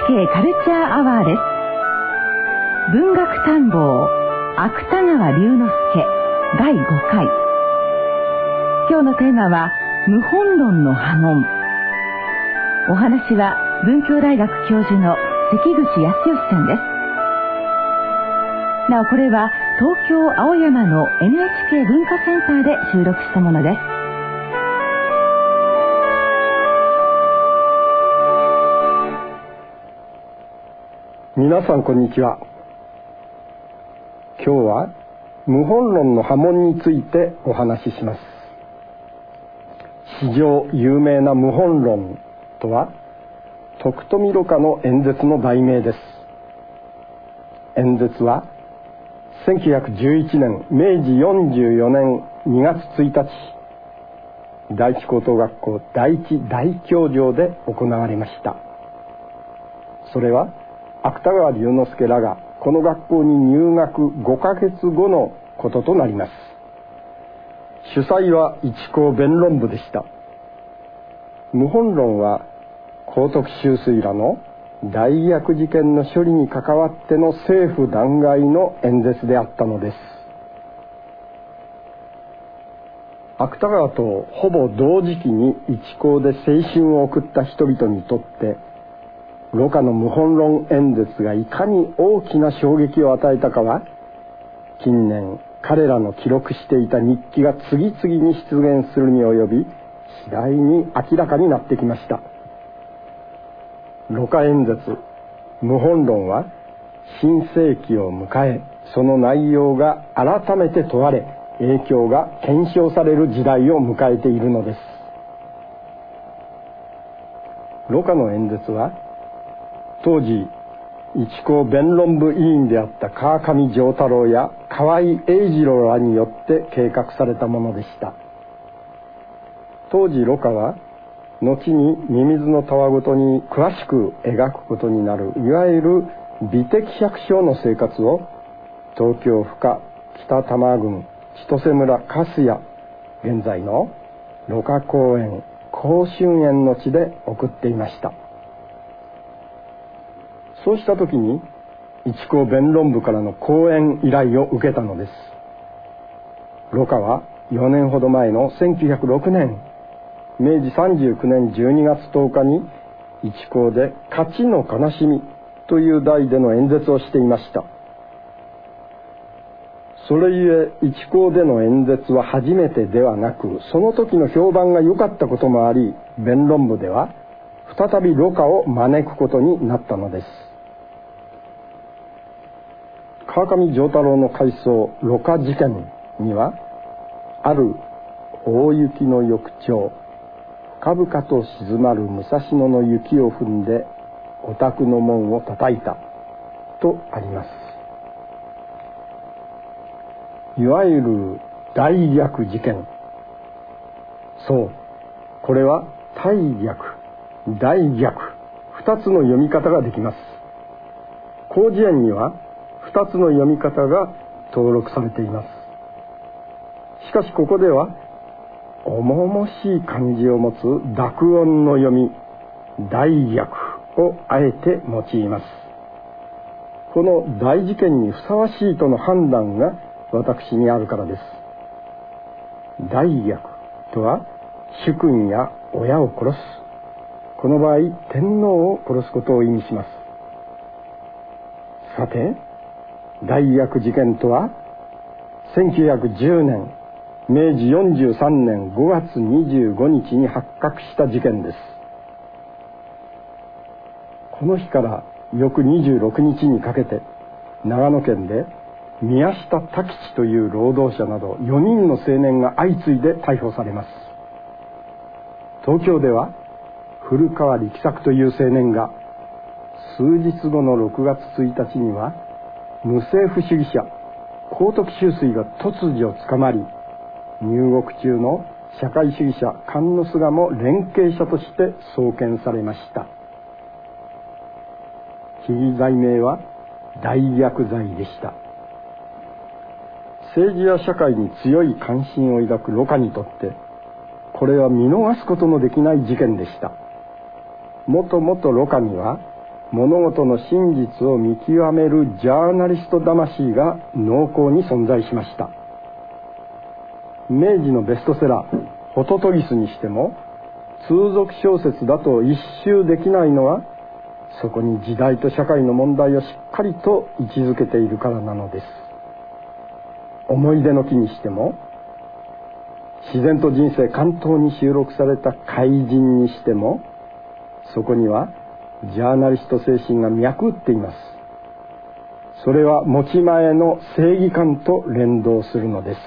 カルチャーアワーです。文学探訪芥川龍之介第5回。今日のテーマは無本論の波紋。お話は文教大学教授の関口康義さんです。なおこれは東京青山の NHK 文化センターで収録したものです。 皆さんこんにちは。今日は無本論の波紋についてお話しします。史上有名な無本論とは徳富蘆花の演説の題名です。演説は1911年明治44年2月1日第一高等学校第一大教場で行われました。それは芥川龍之介らがこの学校に入学5ヶ月後のこととなります。主催は一高弁論部でした。無本論は幸徳秋水らの大逆事件の処理に関わっての政府弾劾の演説であったのです。芥川とほぼ同時期に一高で青春を送った人々にとって蘆花の無本論演説がいかに大きな衝撃を与えたかは、近年彼らの記録していた日記が次々に出現するに及び次第に明らかになってきました。蘆花演説無本論は新世紀を迎え、その内容が改めて問われ影響が検証される時代を迎えているのです。蘆花の演説は当時一高弁論部委員であった川上丈太郎や河合英二郎らによって計画されたものでした。当時蘆花は後にミミズのたわごとに詳しく描くことになるいわゆる美的百姓の生活を東京府下北多摩郡千歳村粕谷現在の蘆花公園甲春園の地で送っていました。そうした時に一高弁論部からの講演依頼を受けたのです。蘆花は4年ほど前の1906年明治39年12月10日に一高で勝ちの悲しみという題での演説をしていました。それゆえ一高での演説は初めてではなく、その時の評判が良かったこともあり、弁論部では再び蘆花を招くことになったのです。川上丈太郎の回想蘆花事件には、ある大雪の翌朝深々と静まる武蔵野の雪を踏んでお宅の門を叩いたとあります。いわゆる大逆事件。そう、これは大逆大逆2つの読み方ができます。広辞苑には2つの読み方が登録されています。しかしここでは重々しい漢字を持つ濁音の読み大逆をあえて用います。この大事件にふさわしいとの判断が私にあるからです。大逆とは主君や親を殺す、この場合天皇を殺すことを意味します。さて大逆事件とは1910年明治43年5月25日に発覚した事件です。この日から翌26日にかけて長野県で宮下多吉という労働者など4人の青年が相次いで逮捕されます。東京では古川力作という青年が数日後の6月1日には無政府主義者幸徳秋水が突如捕まり、入獄中の社会主義者菅野菅も連携者として送検されました。被疑罪名は大逆罪でした。政治や社会に強い関心を抱く蘆花にとってこれは見逃すことのできない事件でした。もともと蘆花には物事の真実を見極めるジャーナリスト魂が濃厚に存在しました。明治のベストセラー「ホトトギス」にしても通俗小説だと一蹴できないのは、そこに時代と社会の問題をしっかりと位置づけているからなのです。思い出の木にしても、自然と人生関東に収録された怪人にしても、そこにはジャーナリスト精神が脈打っています。それは持ち前の正義感と連動するのです。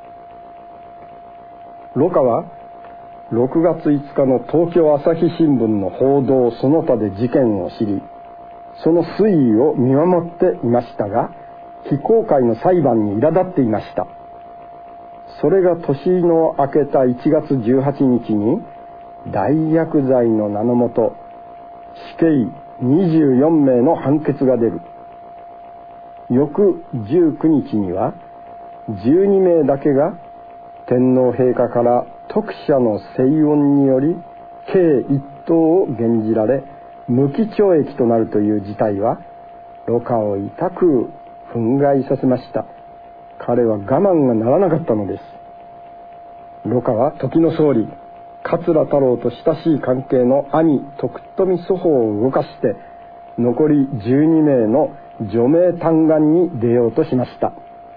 盧家は6月5日の東京朝日新聞の報道その他で事件を知り、その推移を見守っていましたが、非公開の裁判に苛立っていました。それが年の明けた1月18日に大薬剤の名のもと死刑24名の判決が出る。翌19日には12名だけが天皇陛下から特赦の請願により計1等を減じられ、無期懲役となるという事態は盧家を痛く憤慨させました。彼は我慢がならなかったのです。盧家は時の総理桂太郎と親しい関係の兄徳富祖父を動かして残り12名の除名嘆願に出ようとしました。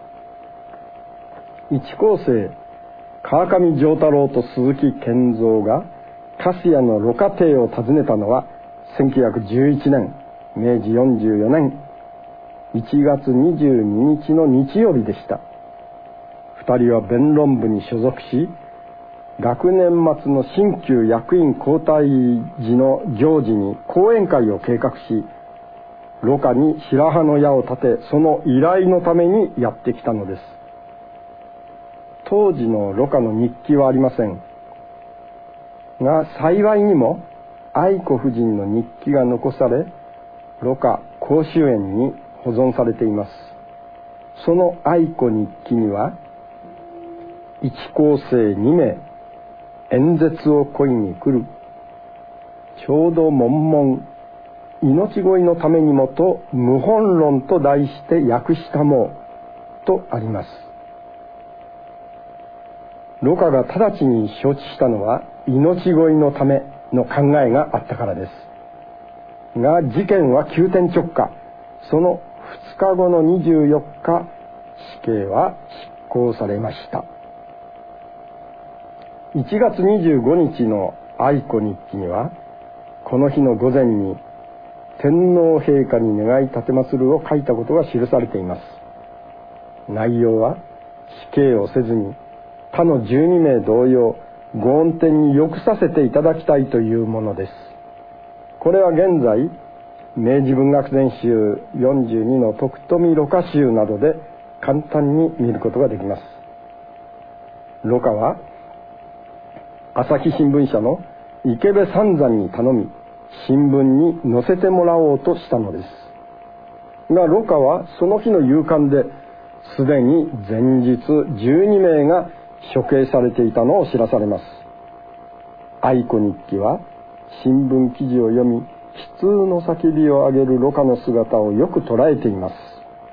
一高生川上丈太郎と鈴木健三が粕谷の盧家邸を訪ねたのは1911年明治44年1月22日の日曜日でした。2人は弁論部に所属し、学年末の新旧役員交代時の行事に講演会を計画し、盧家に白羽の矢を立て、その依頼のためにやってきたのです。当時の盧家の日記はありませんが、幸いにも愛子夫人の日記が残され、盧家公衆園に保存されています。その愛子日記には、一高生2名演説を恋に来る、ちょうど悶々命乞いのためにもと無本論と題して訳したもとあります。盧家が直ちに承知したのは命乞いのための考えがあったからです。が事件は急転直下、その2日後の24日死刑は執行されました。1月25日の愛子日記には、この日の午前に天皇陛下に願い立てまするを書いたことが記されています。内容は死刑をせずに他の12名同様ご恩典に浴させていただきたいというものです。これは現在明治文学全集42の徳富盧家集などで簡単に見ることができます。盧家は朝日新聞社の池部三山に頼み、新聞に載せてもらおうとしたのですが、盧家はその日の夕刊ですでに前日12名が処刑されていたのを知らされます。愛子日記は新聞記事を読み、悲痛の叫びを上げる盧家の姿をよく捉えています。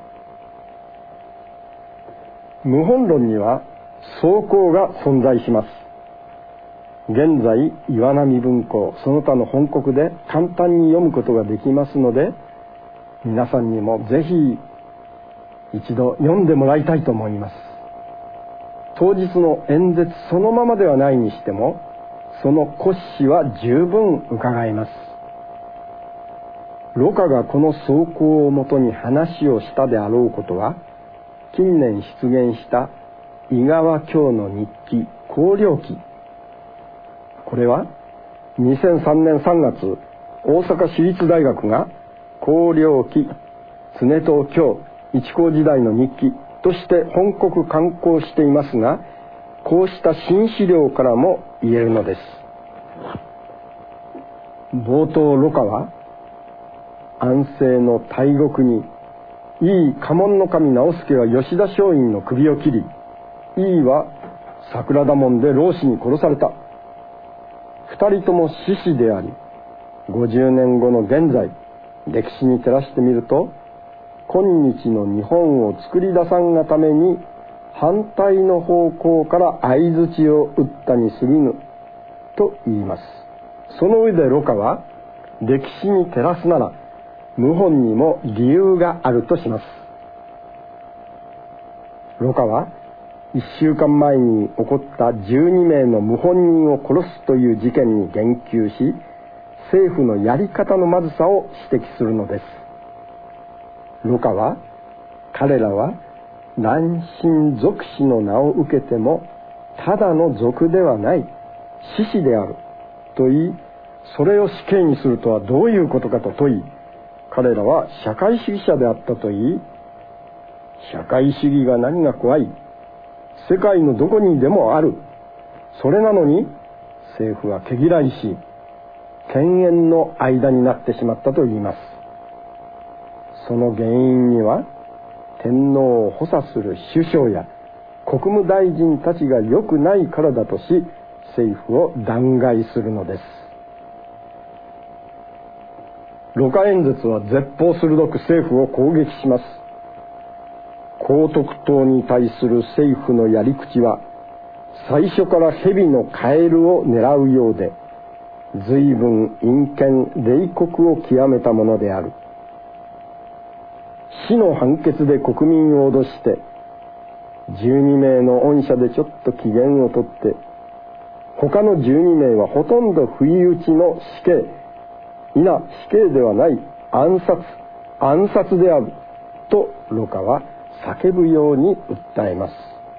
無本論には草稿が存在します。現在岩波文庫その他の本国で簡単に読むことができますので、皆さんにもぜひ一度読んでもらいたいと思います。当日の演説そのままではないにしても、その骨子は十分伺えます。盧家がこの草稿をもとに話をしたであろうことは、近年出現した井川京の日記光陵記、これは2003年3月大阪市立大学が光陵記常藤京一高時代の日記として本国刊行していますが、こうした新資料からも言えるのです。冒頭盧家は安政の大国に井伊家紋の神直弼は吉田松陰の首を切り、井伊は桜田門で老子に殺された。二人とも志士であり、50年後の現在歴史に照らしてみると、今日の日本を作り出さんがために反対の方向から相槌を打ったに過ぎぬと言います。その上で盧家は、歴史に照らすなら謀反にも理由があるとします。盧家は1週間前に起こった12名の謀反人を殺すという事件に言及し、政府のやり方のまずさを指摘するのです。盧家は、彼らは乱心賊死の名を受けてもただの賊ではない志士であると言い、それを死刑にするとはどういうことかと問い、彼らは社会主義者であったと言い、社会主義が何が怖い、世界のどこにでもある、それなのに政府は毛嫌いし、犬猿の間になってしまったと言います。その原因には、天皇を補佐する首相や国務大臣たちが良くないからだとし、政府を弾劾するのです。盧家演説は絶法鋭く政府を攻撃します。皇徳党に対する政府のやり口は、最初から蛇のカエルを狙うようで、随分陰険冷酷を極めたものである。死の判決で国民を脅して、12名の恩赦でちょっと機嫌をとって、他の12名はほとんど不意打ちの死刑、否死刑ではない暗殺であると盧家は叫ぶように訴えます。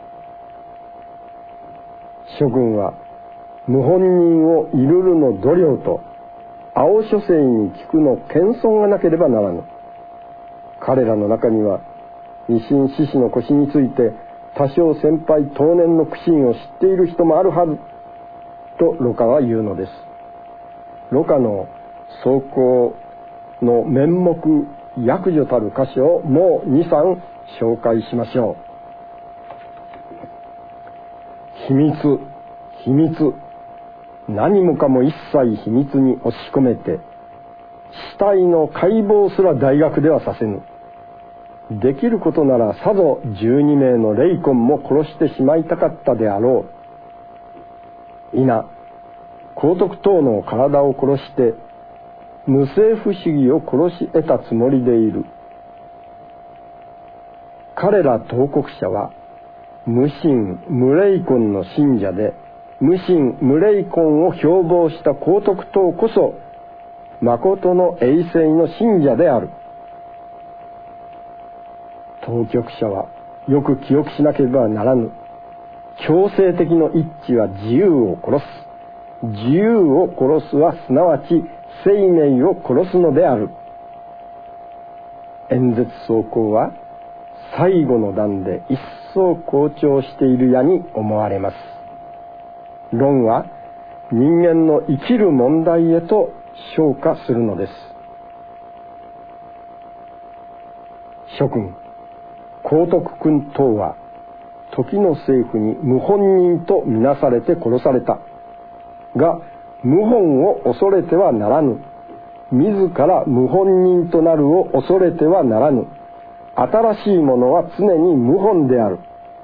諸君は謀反人をいるるの度量と青書生に聞くの謙遜がなければならぬ。彼らの中には維新志士の腰について多少先輩当年の苦心を知っている人もあるはずと盧家は言うのです。盧家の草稿の面目役所たる箇所をもう 2,3 紹介しましょう。秘密、何もかも一切秘密に押し込めて、死体の解剖すら大学ではさせぬ。できることならさぞ12名の霊魂も殺してしまいたかったであろう。否、皇徳党の体を殺して無政府主義を殺し得たつもりでいる。彼ら投国者は無神無霊魂の信者で、無神無霊魂を標榜した皇徳党こそ誠の永世の信者である。当局者はよく記憶しなければならぬ。強制的の一致は自由を殺す。自由を殺すはすなわち生命を殺すのである。演説草稿は最後の段で一層強調しているやに思われます。論は人間の生きる問題へと昇華するのです。諸君、皇徳君等は時の政府に謀反人とみなされて殺されたが、謀反を恐れてはならぬ。自ら謀反人となるを恐れてはならぬ。新しいものは常に謀反である。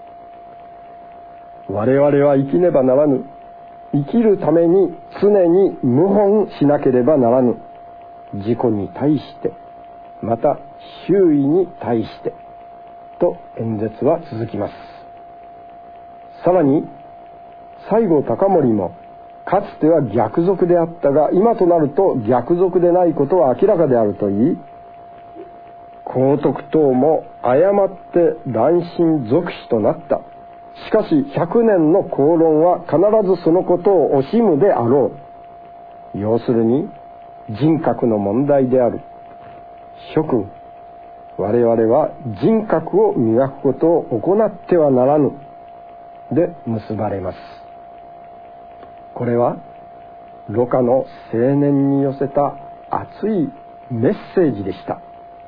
我々は生きねばならぬ。生きるために常に謀反しなければならぬ。自己に対して、また周囲に対してと演説は続きます。さらに西郷隆盛もかつては逆賊であったが、今となると逆賊でないことは明らかであると言い、皇徳党も誤って乱心賊死となった。しかし100年の公論は必ずそのことを惜しむであろう。要するに人格の問題である。諸君、我々は人格を磨くことを行ってはならぬで結ばれます。これは盧家の青年に寄せた熱いメッセージでした。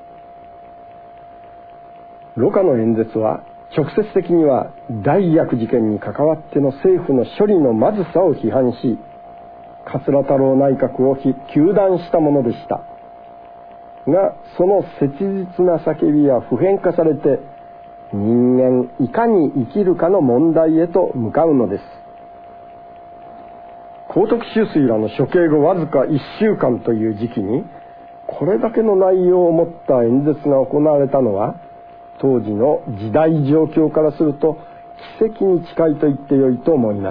盧家の演説は直接的には大薬事件に関わっての政府の処理のまずさを批判し、桂太郎内閣を糾弾したものでした。 が、その切実な叫びは普遍化されて、人間いかに生きるかの問題へと向かうのです。幸徳秋水らの処刑後わずか1週間という時期に、これだけの内容を持った演説が行われたのは、当時の時代状況からすると奇跡に近いと言ってよいと思います。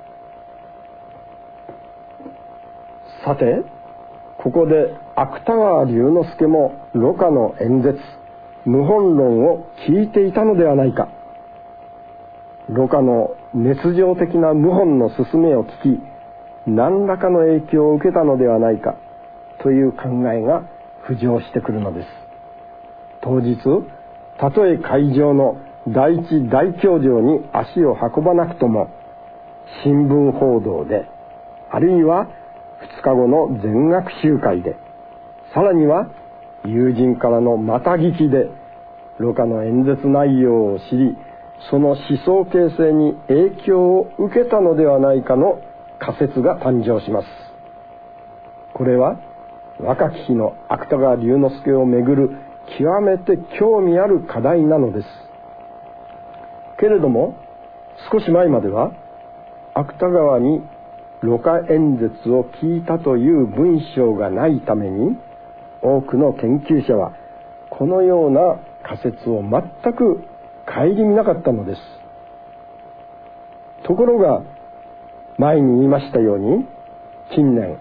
さて、ここで芥川龍之介も盧家の演説、謀反論を聞いていたのではないか。盧家の熱情的な謀反の進めを聞き、何らかの影響を受けたのではないかという考えが浮上してくるのです。当日、たとえ会場の第一大教場に足を運ばなくとも、新聞報道で、あるいは2日後の全学習会で、さらには友人からのまた聞きで、盧家の演説内容を知り、その思想形成に影響を受けたのではないかの仮説が誕生します。これは若き日の芥川龍之介をめぐる極めて興味ある課題なのです。けれども、少し前までは芥川に盧家演説を聞いたという文章がないために、多くの研究者はこのような仮説を全く顧みなかったのです。ところが、前に言いましたように、近年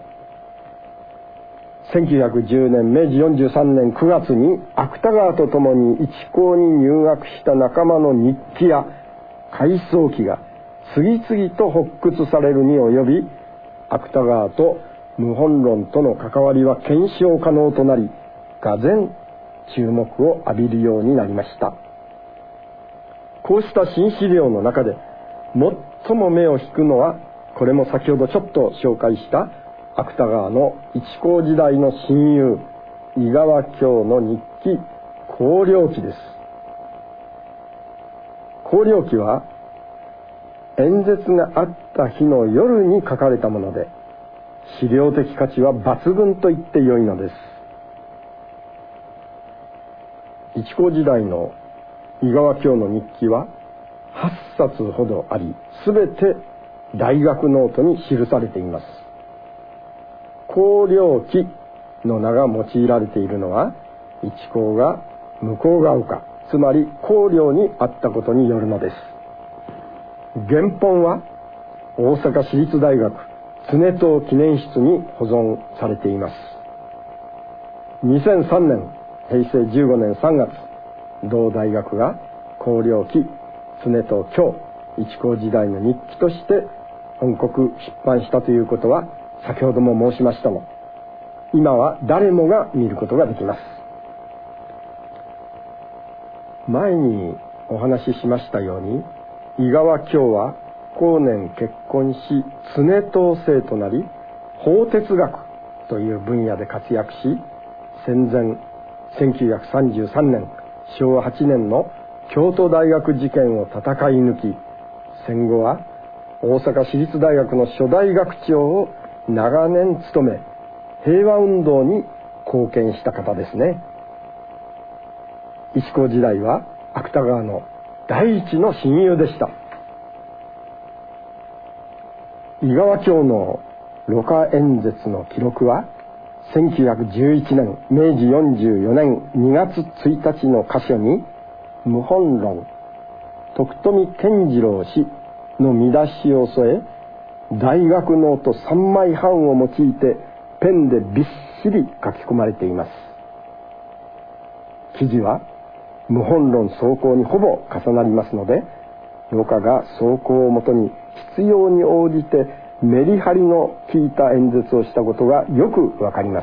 1910年明治43年9月に芥川と共に一高に入学した仲間の日記や回想記が次々と発掘されるに及び、芥川と謀反論との関わりは検証可能となり、がぜん注目を浴びるようになりました。こうした新資料の中で最も目を引くのは、これも先ほどちょっと紹介した芥川の一高時代の親友井川京の日記光陵記です。光陵記は演説があった日の夜に書かれたもので、資料的価値は抜群と言ってよいのです。一高時代の井川京の日記は8冊ほどあり、すべて大学ノートに記されています。光陵記の名が用いられているのは、一高が向ヶ丘、つまり光陵にあったことによるのです。原本は大阪市立大学常藤記念室に保存されています。2003年、平成15年3月、同大学が光陵記常藤京一高時代の日記として本国出版したということは、先ほども申しましたが、今は誰もが見ることができます。前にお話ししましたように、井川京は後年結婚し常藤姓となり、法哲学という分野で活躍し、戦前1933年昭和8年の京都大学事件を戦い抜き、戦後は大阪市立大学の初代学長を長年務め、平和運動に貢献した方ですね。一高時代は芥川の第一の親友でした。井川京の盧家演説の記録は、1911年明治44年2月1日の箇所に、謀反論徳富健次郎氏の見出しを添え、大学ノート3枚半を用いてペンでびっしり書き込まれています。記事は謀反論草稿にほぼ重なりますので、盧家が草稿をもとに必要に応じてメリハリの効いた演説をしたことがよくわかります。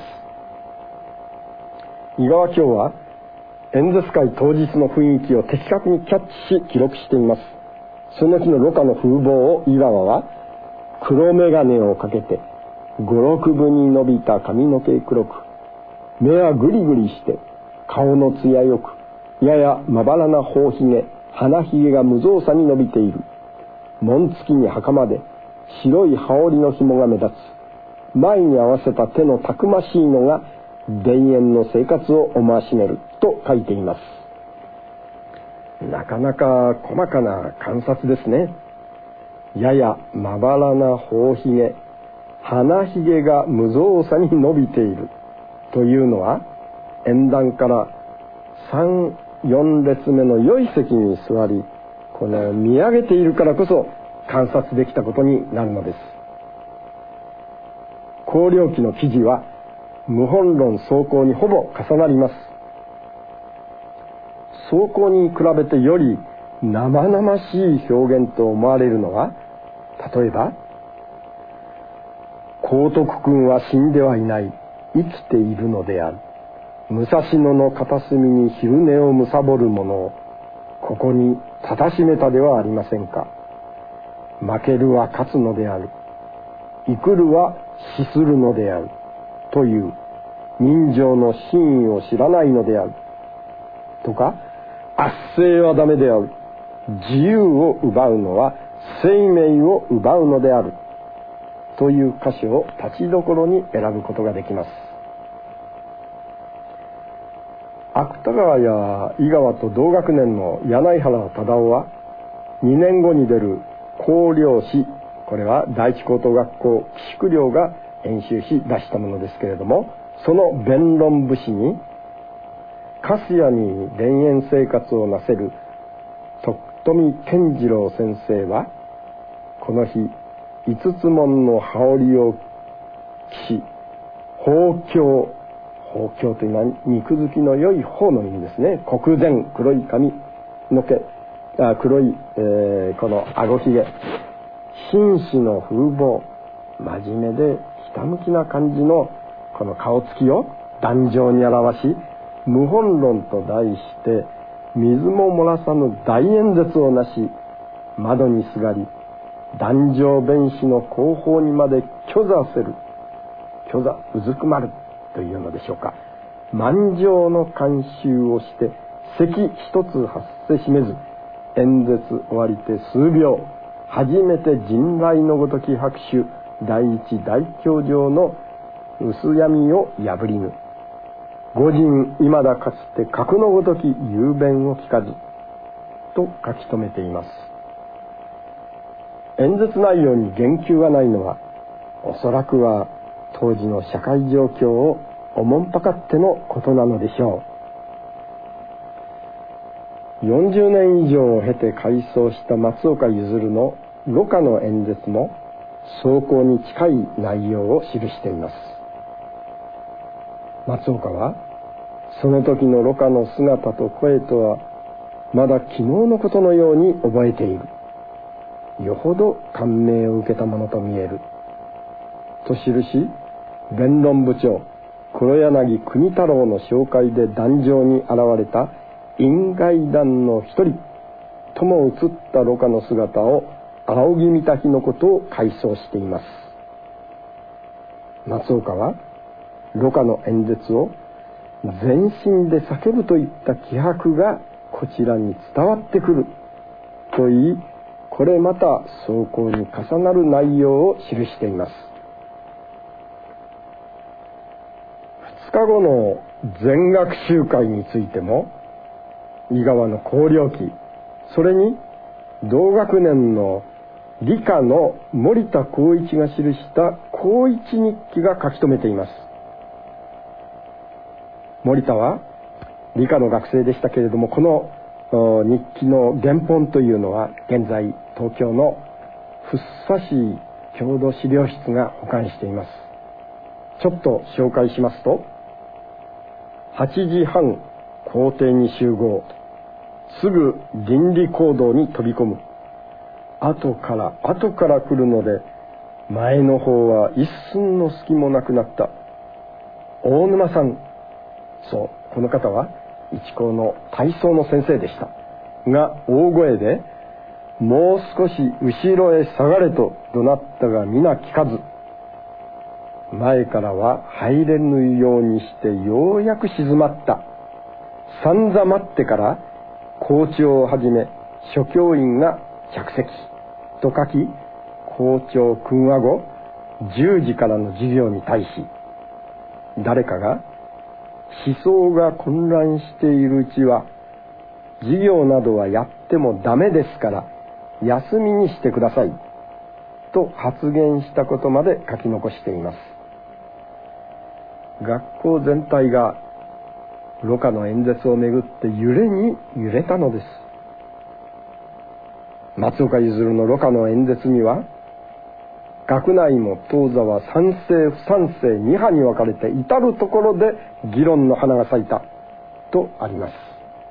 井川京は演説会当日の雰囲気を的確にキャッチし記録しています。その日の盧家の風貌を井川は、黒眼鏡をかけて五六分に伸びた髪の毛黒く、目はグリグリして顔の艶よく、ややまばらな頬ひげ、鼻ひげが無造作に伸びている。紋付きに袴で白い羽織の紐が目立つ。前に合わせた手のたくましいのが田園の生活を思わしめると書いています。なかなか細かな観察ですね。ややまばらな頬ひげ、鼻ひげが無造作に伸びているというのは、演壇から3、4列目の良い席に座り、この見上げているからこそ観察できたことになるのです。光陵記の記事は無本論草稿にほぼ重なります。草稿に比べてより生々しい表現と思われるのは、例えば光徳君は死んではいない、生きているのである。武蔵野の片隅に昼寝をむさぼる者をここにたたしめたではありませんか。負けるは勝つのである。生くるは死するのである。という人情の真意を知らないのである。とか、圧政はダメである。自由を奪うのは生命を奪うのである。という箇所を立ちどころに選ぶことができます。芥川や井川と同学年の柳原忠夫は2年後に出る光陵誌、これは第一高等学校寄宿寮が編集し出したものですけれども、その弁論部誌に粕谷に田園生活をなせる徳富健次郎先生は、この日五つ門の羽織を着し、宝鏡というのは肉付きの良い方の意味ですね。黒前、黒い髪の毛、黒い、この顎ひげ、紳士の風貌、真面目でひたむきな感じのこの顔つきを壇上に表し、無本論と題して水も漏らさぬ大演説をなし、窓にすがり壇上弁士の後方にまで虚座せる、虚座うずくまるというのでしょうか。満場の観衆をして席一つ発せしめず、演説終わりて数秒、初めて人来のごとき拍手、第一大教場の薄闇を破りぬ。御人今だかつて格のごとき雄弁を聞かずと書き留めています。演説内容に言及がないのは、おそらくは当時の社会状況をおもんぱかってのことなのでしょう。40年以上を経て改装した松岡譲の盧歌の演説も草稿に近い内容を記しています。松岡はその時の盧歌の姿と声とはまだ昨日のことのように覚えている。よほど感銘を受けたものと見えると記し、弁論部長黒柳国太郎の紹介で壇上に現れた院外団の一人とも映った盧歌の姿を仰ぎ見た日のことを回想しています。松岡は盧歌の演説を全身で叫ぶといった気迫がこちらに伝わってくると言い、これまた草稿に重なる内容を記しています。2日後の全学習会についても、井川の光陵記、それに同学年の理科の森田光一が記した光一日記が書き留めています。森田は理科の学生でしたけれども、この日記の原本というのは現在東京の福生市郷土資料室が保管しています。ちょっと紹介しますと、8時半校庭に集合、すぐ倫理行動に飛び込む。後から来るので前の方は一寸の隙もなくなった。大沼さん、そう、この方は一高の体操の先生でしたが、大声でもう少し後ろへ下がれと怒鳴ったが皆聞かず、前からは入れぬようにしてようやく静まった。散々待ってから校長をはじめ諸教員が着席と書き、校長訓話後10時からの授業に対し、誰かが思想が混乱しているうちは授業などはやってもダメですから休みにしてくださいと発言したことまで書き残しています。学校全体が盧科の演説をめぐって揺れに揺れたのです。松岡譲の盧科の演説には、学内も当座は賛成不賛成2派に分かれて至るところで議論の花が咲いたとあります。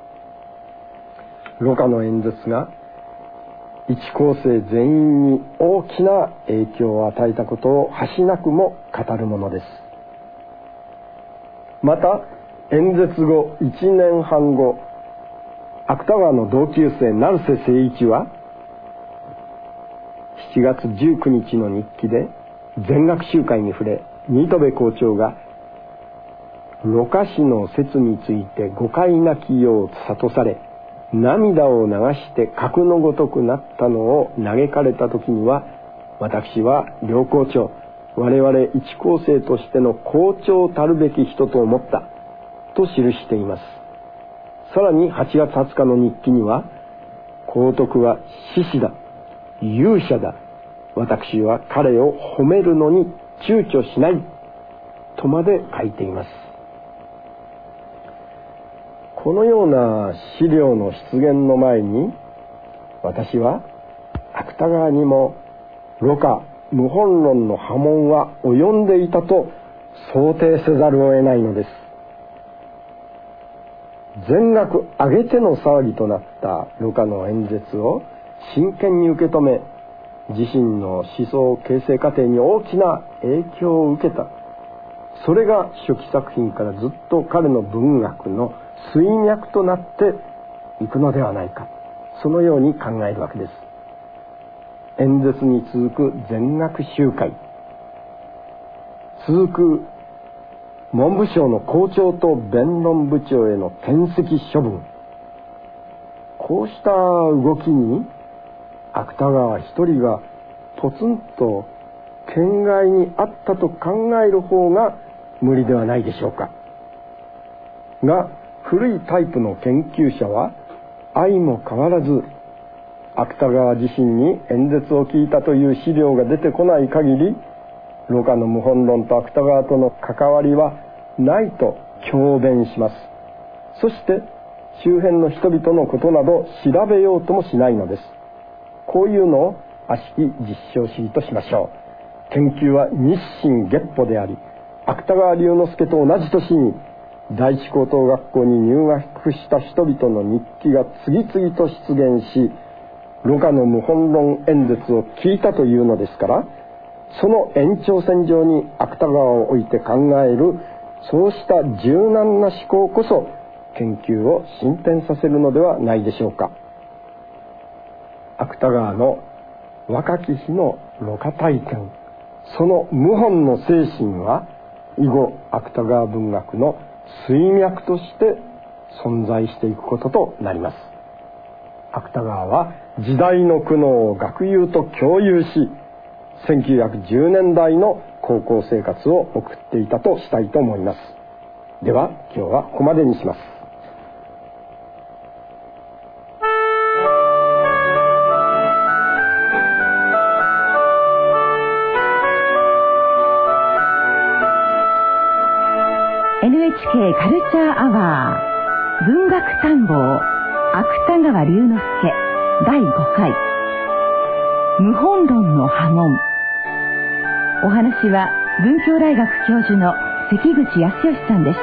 盧科の演説が一校生全員に大きな影響を与えたことを箸なくも語るものです。また演説後1年半後、芥川の同級生成瀬誠一は7月19日の日記で全学習会に触れ、新渡戸校長が盧科氏の説について誤解なきよう諭され、涙を流して核のごとくなったのを嘆かれた時には、私は両校長、我々一校生としての校長たるべき人と思ったと記しています。さらに8月20日の日記には、校徳は志士だ、勇者だ、私は彼を褒めるのに躊躇しないとまで書いています。このような資料の出現の前に、私は芥川にも盧科無本論の波紋は及んでいたと想定せざるを得ないのです。全学挙げての騒ぎとなった盧科の演説を真剣に受け止め、自身の思想形成過程に大きな影響を受けた。それが初期作品からずっと彼の文学の水脈となっていくのではないか、そのように考えるわけです。演説に続く全学習会、続く文部省の校長と弁論部長への転籍処分、こうした動きに芥川一人がポツンと県外にあったと考える方が無理ではないでしょうか。が古いタイプの研究者は相も変わらず、芥川自身に演説を聞いたという資料が出てこない限り、盧科の無本論と芥川との関わりはないと強弁します。そして周辺の人々のことなど調べようともしないのです。こういうのを悪しき実証主義としましょう。研究は日進月歩であり、芥川龍之介と同じ年に第一高等学校に入学した人々の日記が次々と出現し、盧科の無本論演説を聞いたというのですから、その延長線上に芥川を置いて考える、そうした柔軟な思考こそ研究を進展させるのではないでしょうか。芥川の若き日の盧科体験、その無本の精神は以後芥川文学の水脈として存在していくこととなります。芥川は時代の苦悩を学友と共有し、1910年代の高校生活を送っていたとしたいと思います。では今日はここまでにします。 NHK カルチャーアワー文学探訪芥川龍之介第5回無本論の波紋。お話は文教大学教授の関口康義さんでした。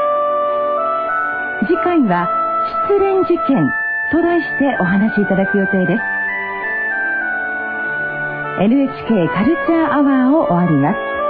次回は失恋事件と題してお話しいただく予定です。NHK カルチャーアワーを終わります。